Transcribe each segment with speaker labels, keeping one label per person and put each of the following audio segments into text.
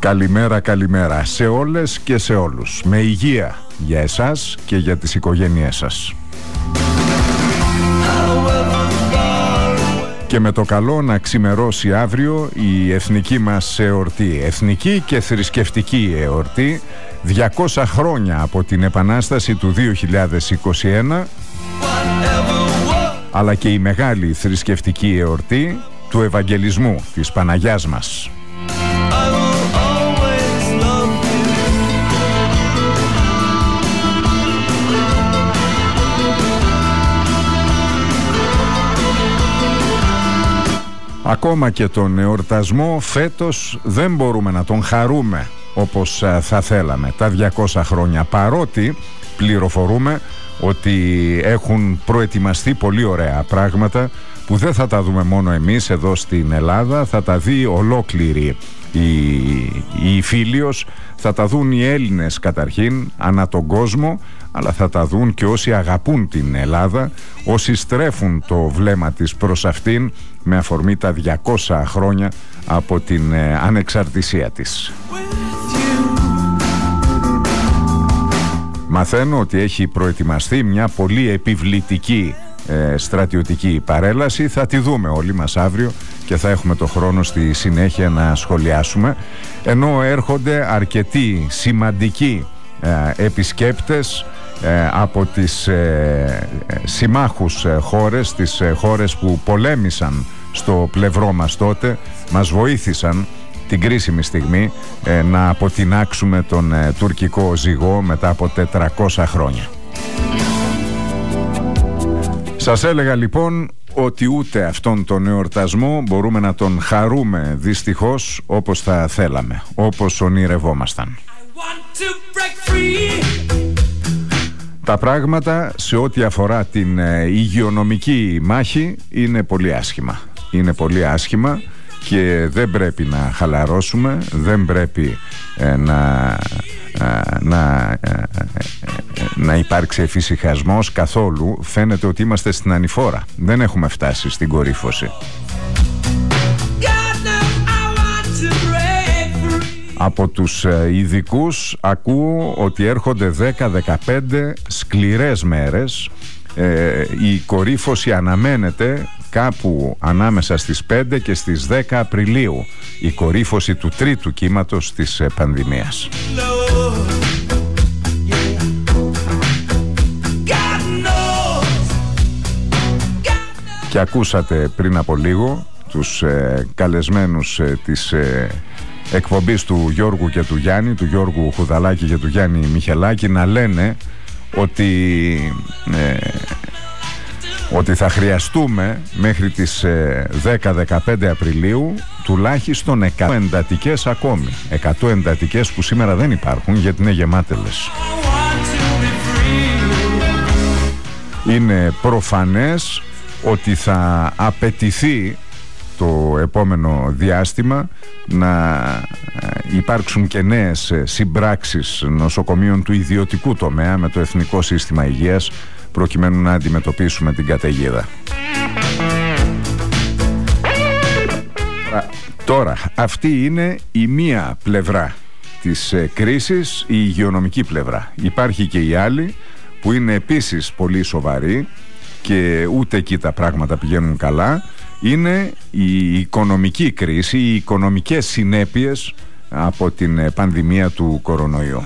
Speaker 1: Καλημέρα, καλημέρα σε όλες και σε όλους. Με υγεία για εσάς και για τις οικογένειές σας. Και με το καλό να ξημερώσει αύριο η εθνική μας εορτή. Εθνική και θρησκευτική εορτή. 200 χρόνια από την Επανάσταση του 2021, αλλά και η μεγάλη θρησκευτική εορτή του Ευαγγελισμού της Παναγιάς μας. Ακόμα και τον εορτασμό φέτος δεν μπορούμε να τον χαρούμε όπως θα θέλαμε τα 200 χρόνια, παρότι πληροφορούμε ότι έχουν προετοιμαστεί πολύ ωραία πράγματα που δεν θα τα δούμε μόνο εμείς εδώ στην Ελλάδα, θα τα δει ολόκληρη η Φίλιος, θα τα δουν οι Έλληνες καταρχήν ανά τον κόσμο, αλλά θα τα δουν και όσοι αγαπούν την Ελλάδα, όσοι στρέφουν το βλέμμα της προς αυτήν με αφορμή τα 200 χρόνια από την ανεξαρτησία της. Μαθαίνω ότι έχει προετοιμαστεί μια πολύ επιβλητική στρατιωτική παρέλαση. Θα τη δούμε όλοι μας αύριο και θα έχουμε το χρόνο στη συνέχεια να σχολιάσουμε, ενώ έρχονται αρκετοί σημαντικοί επισκέπτες από τις συμμάχους χώρες, τις χώρες που πολέμησαν στο πλευρό μας τότε, μας βοήθησαν την κρίσιμη στιγμή να αποτινάξουμε τον τουρκικό ζυγό μετά από 400 χρόνια. Σας έλεγα λοιπόν ότι ούτε αυτόν τον εορτασμό μπορούμε να τον χαρούμε δυστυχώς όπως θα θέλαμε, όπως ονειρευόμασταν. Τα πράγματα σε ό,τι αφορά την υγειονομική μάχη είναι πολύ άσχημα. Είναι πολύ άσχημα και δεν πρέπει να χαλαρώσουμε, δεν πρέπει να υπάρξει εφησυχασμός καθόλου. Φαίνεται ότι είμαστε στην ανηφόρα, δεν έχουμε φτάσει στην κορύφωση. Από τους ειδικούς ακούω ότι έρχονται 10-15 σκληρές μέρες. Η κορύφωση αναμένεται κάπου ανάμεσα στις 5 και στις 10 Απριλίου, η κορύφωση του τρίτου κύματος της πανδημίας. Και ακούσατε πριν από λίγο τους καλεσμένους της εκπομπής του Γιώργου και του Γιάννη, του Γιώργου Χουδαλάκη και του Γιάννη Μιχελάκη, να λένε ότι θα χρειαστούμε μέχρι τις 10-15 Απριλίου τουλάχιστον 100 εντατικές ακόμη. 100 εντατικές που σήμερα δεν υπάρχουν γιατί είναι γεμάτελες. Είναι προφανές ότι θα απαιτηθεί το επόμενο διάστημα να υπάρξουν και νέες συμπράξεις νοσοκομείων του ιδιωτικού τομέα με το Εθνικό Σύστημα Υγείας, προκειμένου να αντιμετωπίσουμε την καταιγίδα. Τώρα, αυτή είναι η μία πλευρά της κρίσης, η υγειονομική πλευρά. Υπάρχει και η άλλη που είναι επίσης πολύ σοβαρή και ούτε εκεί τα πράγματα πηγαίνουν καλά. Είναι η οικονομική κρίση, οι οικονομικές συνέπειες από την πανδημία του κορονοϊού.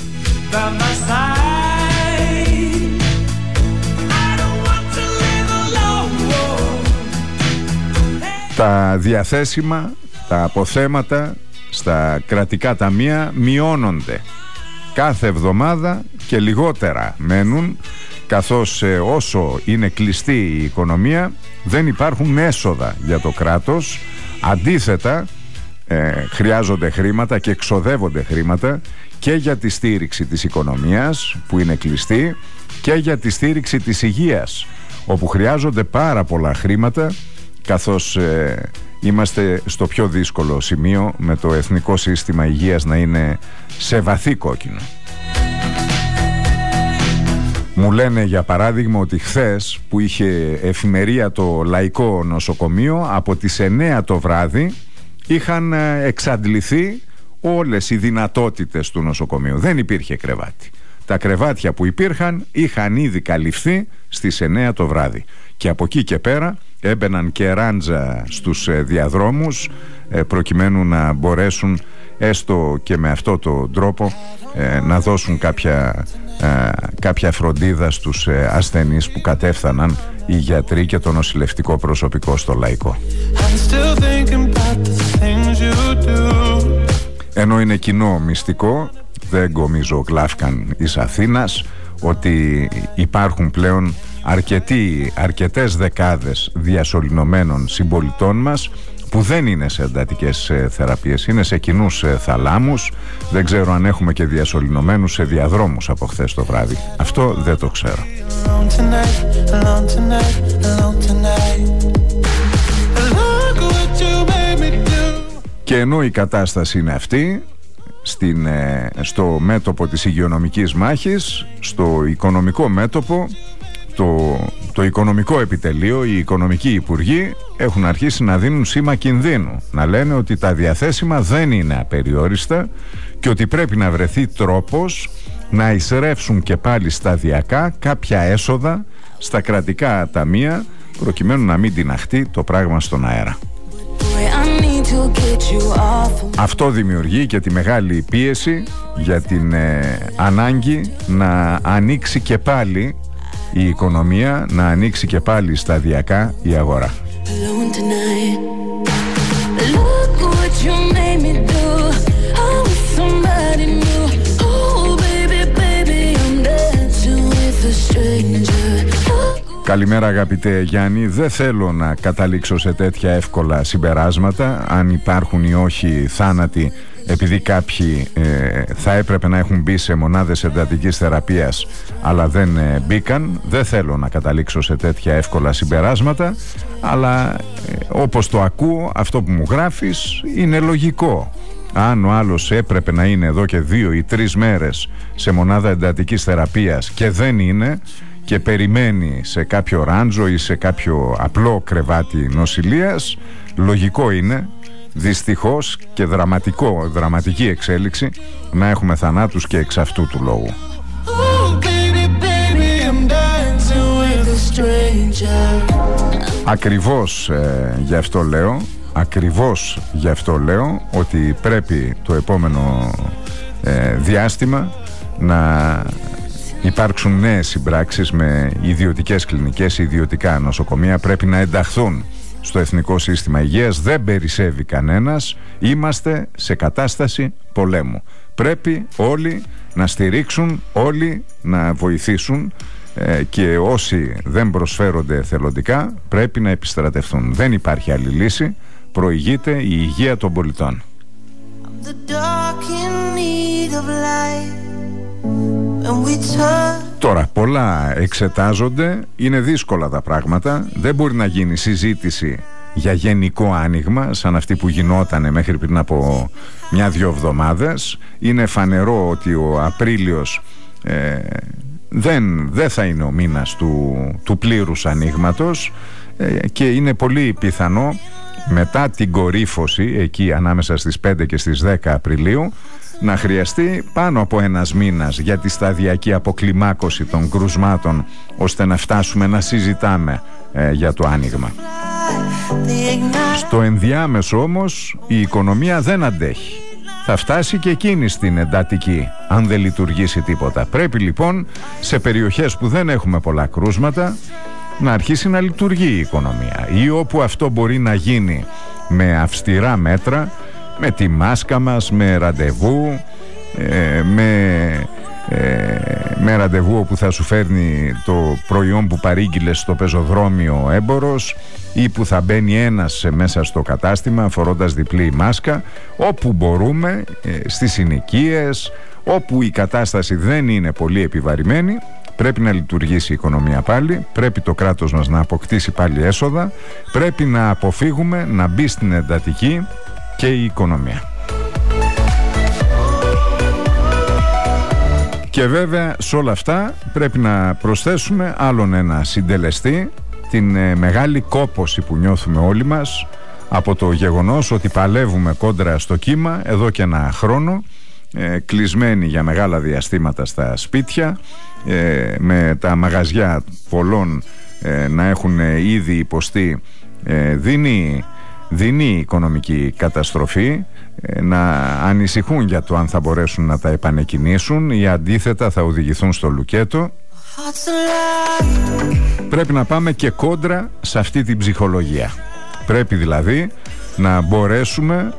Speaker 1: Τα διαθέσιμα, τα αποθέματα στα κρατικά ταμεία μειώνονται κάθε εβδομάδα και λιγότερα μένουν, καθώς όσο είναι κλειστή η οικονομία δεν υπάρχουν έσοδα για το κράτος. Αντίθετα, χρειάζονται χρήματα και εξοδεύονται χρήματα και για τη στήριξη της οικονομίας που είναι κλειστή και για τη στήριξη της υγείας, όπου χρειάζονται πάρα πολλά χρήματα, καθώς είμαστε στο πιο δύσκολο σημείο με το Εθνικό Σύστημα Υγείας να είναι σε βαθύ κόκκινο. Μου λένε για παράδειγμα ότι χθες που είχε εφημερία το Λαϊκό Νοσοκομείο, από τις 9 το βράδυ είχαν εξαντληθεί όλες οι δυνατότητες του νοσοκομείου. Δεν υπήρχε κρεβάτι. Τα κρεβάτια που υπήρχαν είχαν ήδη καλυφθεί στις 9 το βράδυ. Και από εκεί και πέρα έμπαιναν και ράντζα στους διαδρόμους προκειμένου να μπορέσουν έστω και με αυτό τον τρόπο να δώσουν κάποια φροντίδα στους ασθενείς που κατέφθαναν οι γιατροί και το νοσηλευτικό προσωπικό στο λαϊκό. Ενώ είναι κοινό μυστικό, δεν γκομίζω γλάφκαν εις Αθήνας, ότι υπάρχουν πλέον αρκετές δεκάδες διασωληνωμένων συμπολιτών μας που δεν είναι σε εντατικές θεραπείες, είναι σε κοινούς θαλάμους. Δεν ξέρω αν έχουμε και διασωληνωμένους σε διαδρόμους από χθες το βράδυ. Αυτό δεν το ξέρω. Και ενώ η κατάσταση είναι αυτή, στο μέτωπο της υγειονομικής μάχης, στο οικονομικό μέτωπο, το οικονομικό επιτελείο, οι οικονομικοί υπουργοί έχουν αρχίσει να δίνουν σήμα κινδύνου, να λένε ότι τα διαθέσιμα δεν είναι απεριόριστα και ότι πρέπει να βρεθεί τρόπος να εισρεύσουν και πάλι σταδιακά κάποια έσοδα στα κρατικά ταμεία, προκειμένου να μην τιναχτεί το πράγμα στον αέρα. Αυτό δημιουργεί και τη μεγάλη πίεση για την ανάγκη να ανοίξει και πάλι η οικονομία, να ανοίξει και πάλι σταδιακά η αγορά. Καλημέρα αγαπητέ Γιάννη, δεν θέλω να καταλήξω σε τέτοια εύκολα συμπεράσματα, αν υπάρχουν ή όχι θάνατοι επειδή κάποιοι θα έπρεπε να έχουν μπει σε μονάδες εντατικής θεραπείας αλλά δεν μπήκαν. Δεν θέλω να καταλήξω σε τέτοια εύκολα συμπεράσματα, αλλά όπως το ακούω, αυτό που μου γράφεις είναι λογικό. Αν ο άλλος έπρεπε να είναι εδώ και 2 ή 3 μέρες σε μονάδα εντατικής θεραπείας και δεν είναι, και περιμένει σε κάποιο ράντζο ή σε κάποιο απλό κρεβάτι νοσηλείας, λογικό είναι, δυστυχώς και δραματική εξέλιξη, να έχουμε θανάτους και εξ αυτού του λόγου. Ακριβώς γι' αυτό λέω ότι πρέπει το επόμενο διάστημα να υπάρξουν νέες συμπράξεις με ιδιωτικές κλινικές, ιδιωτικά νοσοκομεία. Πρέπει να ενταχθούν στο Εθνικό Σύστημα Υγείας. Δεν περισσεύει κανένας. Είμαστε σε κατάσταση πολέμου. Πρέπει όλοι να στηρίξουν, όλοι να βοηθήσουν, και όσοι δεν προσφέρονται θελοντικά πρέπει να επιστρατευτούν. Δεν υπάρχει άλλη λύση. Προηγείται η υγεία των πολιτών. Τώρα πολλά εξετάζονται, είναι δύσκολα τα πράγματα. Δεν μπορεί να γίνει συζήτηση για γενικό άνοιγμα σαν αυτή που γινότανε μέχρι πριν από 1-2 εβδομάδες. Είναι φανερό ότι ο Απρίλιος δεν θα είναι ο μήνας του πλήρους ανοίγματος, και είναι πολύ πιθανό μετά την κορύφωση εκεί ανάμεσα στις 5 και στις 10 Απριλίου να χρειαστεί πάνω από 1 μήνας για τη σταδιακή αποκλιμάκωση των κρουσμάτων, ώστε να φτάσουμε να συζητάμε για το άνοιγμα. Στο ενδιάμεσο όμως η οικονομία δεν αντέχει. Θα φτάσει και εκείνη στην εντατική αν δεν λειτουργήσει τίποτα. Πρέπει λοιπόν σε περιοχές που δεν έχουμε πολλά κρούσματα να αρχίσει να λειτουργεί η οικονομία, ή όπου αυτό μπορεί να γίνει με αυστηρά μέτρα, με τη μάσκα μας, με ραντεβού, με ραντεβού όπου θα σου φέρνει το προϊόν που παρήγγειλες στο πεζοδρόμιο ο έμπορος, ή που θα μπαίνει ένας μέσα στο κατάστημα φορώντας διπλή μάσκα. Όπου μπορούμε, στις συνοικίες, όπου η κατάσταση δεν είναι πολύ επιβαρημένη, πρέπει να λειτουργήσει η οικονομία πάλι. Πρέπει το κράτος μας να αποκτήσει πάλι έσοδα. Πρέπει να αποφύγουμε να μπει στην εντατική και η οικονομία. Και βέβαια σε όλα αυτά πρέπει να προσθέσουμε άλλον ένα συντελεστή, την μεγάλη κόπωση που νιώθουμε όλοι μας από το γεγονός ότι παλεύουμε κόντρα στο κύμα εδώ και ένα χρόνο, κλεισμένοι για μεγάλα διαστήματα στα σπίτια, με τα μαγαζιά πολλών να έχουν ήδη υποστεί δεινή οικονομική καταστροφή, να ανησυχούν για το αν θα μπορέσουν να τα επανεκκινήσουν ή αντίθετα θα οδηγηθούν στο λουκέτο. Πρέπει να πάμε και κόντρα σε αυτή την ψυχολογία. Πρέπει δηλαδή να μπορέσουμε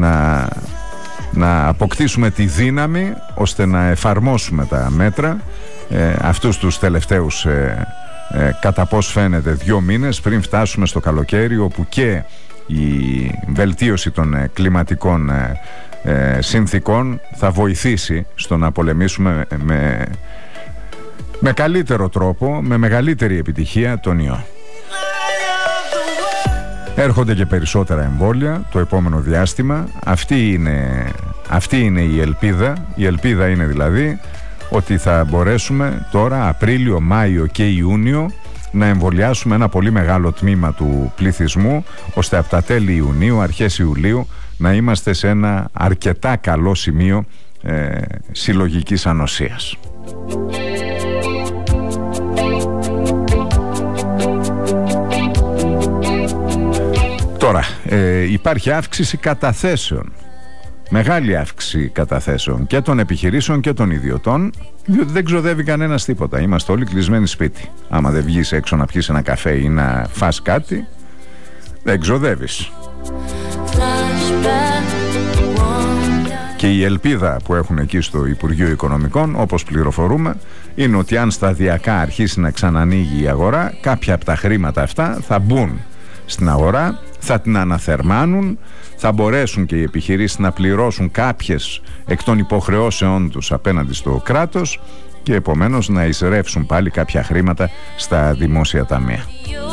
Speaker 1: να αποκτήσουμε τη δύναμη ώστε να εφαρμόσουμε τα μέτρα αυτούς τους τελευταίους κατά πώς φαίνεται 2 μήνες πριν φτάσουμε στο καλοκαίρι, όπου και η βελτίωση των κλιματικών συνθήκων θα βοηθήσει στο να πολεμήσουμε με καλύτερο τρόπο, με μεγαλύτερη επιτυχία τον ιό. Έρχονται και περισσότερα εμβόλια το επόμενο διάστημα. Αυτή είναι η ελπίδα. Η ελπίδα είναι δηλαδή ότι θα μπορέσουμε τώρα Απρίλιο, Μάιο και Ιούνιο να εμβολιάσουμε ένα πολύ μεγάλο τμήμα του πληθυσμού, ώστε από τα τέλη Ιουνίου, αρχές Ιουλίου να είμαστε σε ένα αρκετά καλό σημείο συλλογικής ανοσίας. Τώρα, υπάρχει αύξηση καταθέσεων. Μεγάλη αύξηση καταθέσεων και των επιχειρήσεων και των ιδιωτών, διότι δεν ξοδεύει κανένας τίποτα. Είμαστε όλοι κλεισμένοι σπίτι. Άμα δεν βγεις έξω να πιεις ένα καφέ ή να φας κάτι, δεν ξοδεύεις. Και η ελπίδα που έχουν εκεί στο Υπουργείο Οικονομικών, όπως πληροφορούμε, είναι ότι αν σταδιακά αρχίσει να ξανανοίγει η αγορά, κάποια από τα χρήματα αυτά θα μπουν στην αγορά, θα την αναθερμάνουν, θα μπορέσουν και οι επιχειρήσεις να πληρώσουν κάποιες εκ των υποχρεώσεών τους απέναντι στο κράτος και επομένως να εισρεύσουν πάλι κάποια χρήματα στα δημόσια ταμεία.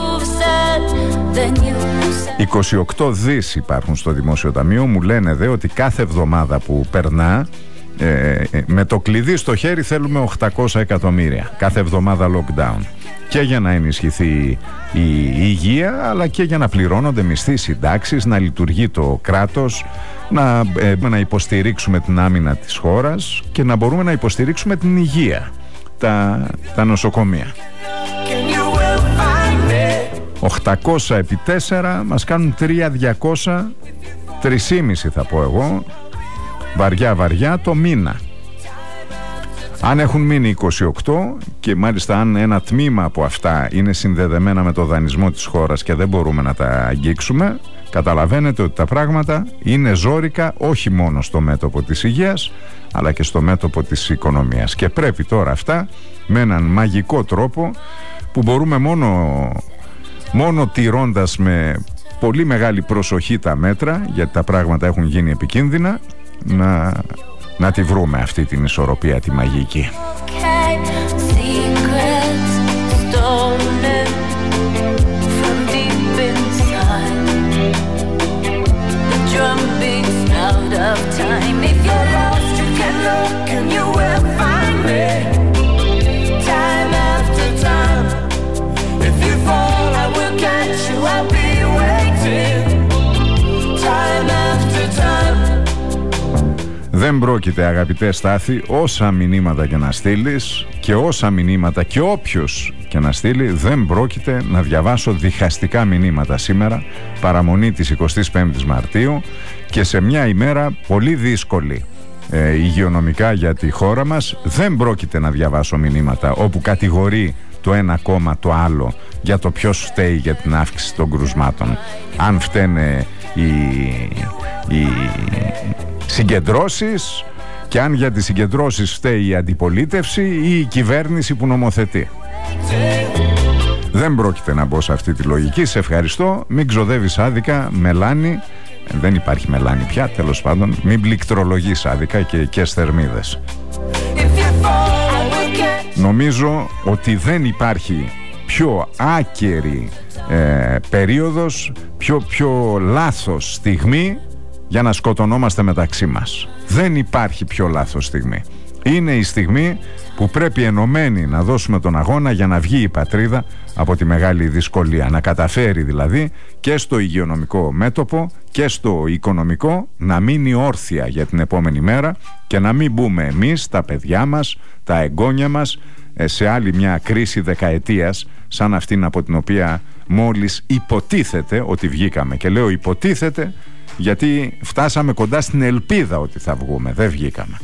Speaker 1: 28 δις υπάρχουν στο δημόσιο ταμείο. Μου λένε δε ότι κάθε εβδομάδα που περνά, με το κλειδί στο χέρι θέλουμε 800 εκατομμύρια κάθε εβδομάδα lockdown, και για να ενισχυθεί η υγεία, αλλά και για να πληρώνονται μισθοί, συντάξεις, να λειτουργεί το κράτος, να υποστηρίξουμε την άμυνα της χώρας και να μπορούμε να υποστηρίξουμε την υγεία, τα νοσοκομεία. 800 επί 4 μας κάνουν 3.200, 3,5 θα πω εγώ, βαριά το μήνα. Αν έχουν μείνει 28 και μάλιστα αν ένα τμήμα από αυτά είναι συνδεδεμένα με το δανεισμό της χώρας και δεν μπορούμε να τα αγγίξουμε, καταλαβαίνετε ότι τα πράγματα είναι ζόρικα όχι μόνο στο μέτωπο της υγείας αλλά και στο μέτωπο της οικονομίας, και πρέπει τώρα αυτά με έναν μαγικό τρόπο που μπορούμε μόνο τηρώντας με πολύ μεγάλη προσοχή τα μέτρα, γιατί τα πράγματα έχουν γίνει επικίνδυνα, να τη βρούμε αυτή την ισορροπία τη μαγική. Δεν πρόκειται, αγαπητέ Στάθη, όσα μηνύματα και να στείλεις και όσα μηνύματα και όποιος και να στείλει, δεν πρόκειται να διαβάσω διχαστικά μηνύματα σήμερα, παραμονή της 25ης Μαρτίου και σε μια ημέρα πολύ δύσκολη υγειονομικά για τη χώρα μας. Δεν πρόκειται να διαβάσω μηνύματα όπου κατηγορεί το ένα κόμμα το άλλο για το ποιος φταίει για την αύξηση των κρουσμάτων. Αν φταίνε οι συγκεντρώσεις, και αν για τις συγκεντρώσεις φταίει η αντιπολίτευση ή η κυβέρνηση που νομοθετεί. Δεν πρόκειται να μπω σε αυτή τη λογική. Σε ευχαριστώ. Μην ξοδεύεις άδικα μελάνι. Δεν υπάρχει μελάνι πια, τέλος πάντων. Μην πληκτρολογείς άδικα και θερμίδες. Νομίζω ότι δεν υπάρχει πιο άκερη περίοδος, πιο λάθος στιγμή για να σκοτωνόμαστε μεταξύ μας. Δεν υπάρχει πιο λάθος στιγμή. Είναι η στιγμή που πρέπει ενωμένοι να δώσουμε τον αγώνα για να βγει η πατρίδα από τη μεγάλη δυσκολία. Να καταφέρει δηλαδή και στο υγειονομικό μέτωπο και στο οικονομικό να μείνει όρθια για την επόμενη μέρα και να μην μπούμε εμείς, τα παιδιά μας, τα εγγόνια μας σε άλλη μια κρίση δεκαετίας σαν αυτήν από την οποία μόλις υποτίθεται ότι βγήκαμε. Και λέω υποτίθεται γιατί φτάσαμε κοντά στην ελπίδα ότι θα βγούμε. Δεν βγήκαμε.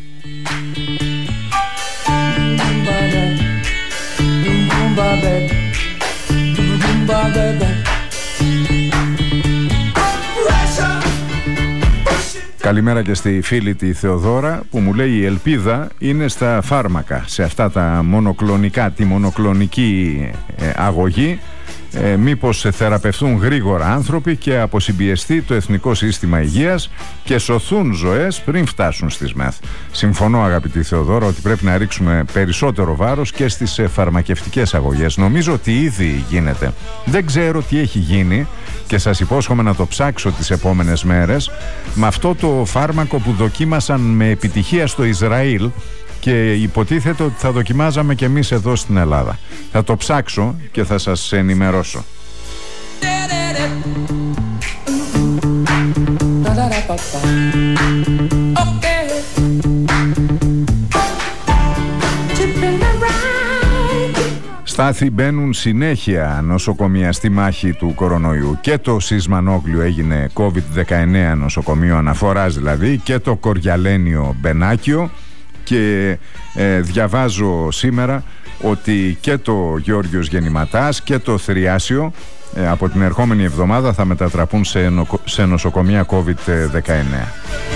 Speaker 1: Καλημέρα και στη φίλη τη Θεοδώρα που μου λέει η ελπίδα είναι στα φάρμακα, σε αυτά τα μονοκλονικά, τη μονοκλονική αγωγή. Μήπως θεραπευθούν γρήγορα άνθρωποι και αποσυμπιεστεί το Εθνικό Σύστημα Υγείας και σωθούν ζωές πριν φτάσουν στις ΜΕΘ. Συμφωνώ αγαπητή Θεοδώρα ότι πρέπει να ρίξουμε περισσότερο βάρος και στις φαρμακευτικές αγωγές. Νομίζω ότι ήδη γίνεται. Δεν ξέρω τι έχει γίνει και σας υπόσχομαι να το ψάξω τις επόμενες μέρες με αυτό το φάρμακο που δοκίμασαν με επιτυχία στο Ισραήλ και υποτίθεται ότι θα δοκιμάζαμε και εμείς εδώ στην Ελλάδα. Θα το ψάξω και θα σας ενημερώσω. Στάθη μπαίνουν συνέχεια νοσοκομεία στη μάχη του κορονοϊού. Και το Σισμανόγλιο έγινε COVID-19 νοσοκομείο αναφοράς δηλαδή, και το Κοριαλένιο Μπενάκιο. Και διαβάζω σήμερα ότι και το Γιώργιος Γεννηματάς και το Θριάσιο από την ερχόμενη εβδομάδα θα μετατραπούν σε νοσοκομεία COVID-19.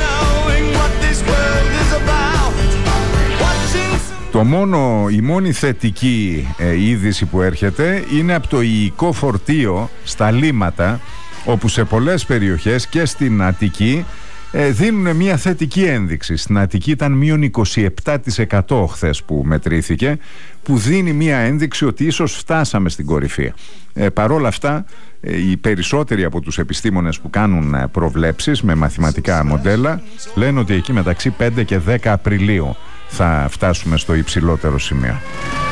Speaker 1: Η μόνη θετική είδηση που έρχεται είναι από το ιικό φορτίο στα λίμματα, όπου σε πολλές περιοχές και στην Αττική δίνουν μια θετική ένδειξη. Στην Αττική ήταν μείον 27% χθες που μετρήθηκε, που δίνει μια ένδειξη ότι ίσως φτάσαμε στην κορυφή. Παρόλα αυτά, οι περισσότεροι από τους επιστήμονες που κάνουν προβλέψεις με μαθηματικά μοντέλα λένε ότι εκεί μεταξύ 5 και 10 Απριλίου θα φτάσουμε στο υψηλότερο σημείο.